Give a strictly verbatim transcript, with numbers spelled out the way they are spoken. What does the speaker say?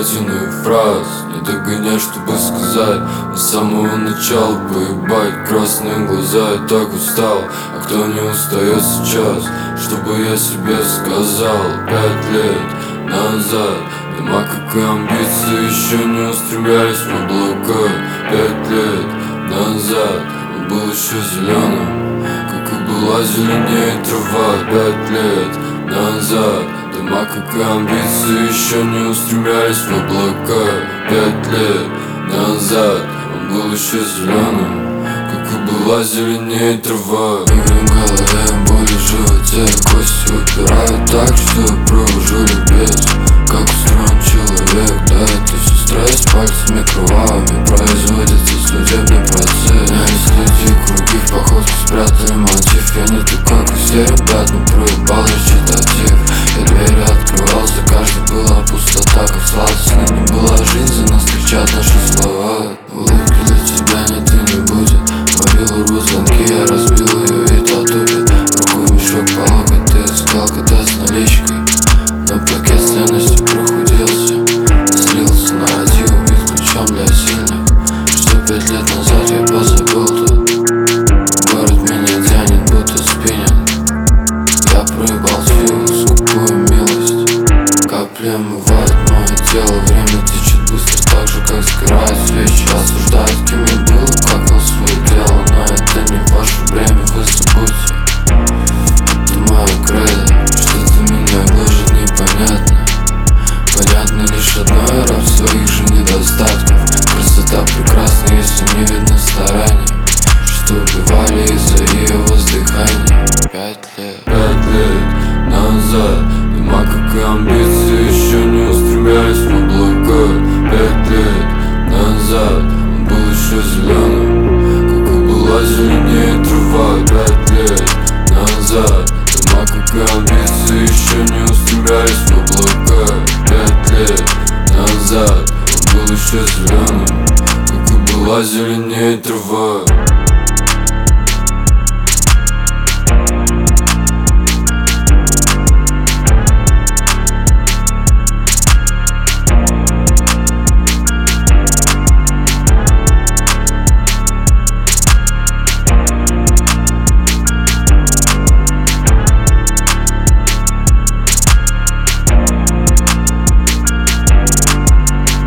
сотенную фраз не догонять, чтобы сказать. Но с самого начала поебать красные глаза. Я так устал, а кто не устает сейчас? Чтобы я себе сказал пять лет назад. Дома, как и амбиции, еще не устремлялись в облака. Пять лет назад он был еще зеленым, как и была зеленее трава. Пять лет назад дома, как и амбиции, еще не устремлялись в облака. Пять лет назад он был еще зеленым, как и была зеленее трава. Игры в голове, боли в животе, кости упирают так, что я провожу ликбез. Как устроен человек, да это все стресс. Пальцами кровавыми производится судебный процесс. Несли круги в походку, спрятали мотив. Я не ту, как у все ребят, но проебал речитатив. Я двери открывал, за каждой была пустота. Как сладостно не была жизнь, за нас кричат наши слова. Улыбки для тебя нет и не будет. Мобилу рвут звонки, я разбил ее и татупит. Руку в мешок по локоть, ты искал кота с наличкой. Но пакет с ценностью прохудился, слился нарратив, убит ключом для сильных. Что пять лет назад я позабыл тут. Город меня тянет, будто спиннинг. Я проебал всю скупую милость. Капли омывают мое тело, время течет быстро, так же как сгорают свечи. Осуждают, кем я был, как вел свое дело. Но это не ваше время, вы забудьте. Это мое кредо, что ты меня гложет непонятно. Понятно лишь одно, я раб своих же недостатков. Красота прекрасна, если не видно стараний, что убивали из-за ее воздыхания. Пять лет Пять лет назад дома, как и амбиции, еще не устремлялись в облака. Пять лет назад он был еще зеленым, как и была зеленее трава. Пять лет назад дома, как и амбиции, еще не устремлялись в облака. Пять лет назад он был еще зеленым, как и была зеленее трава.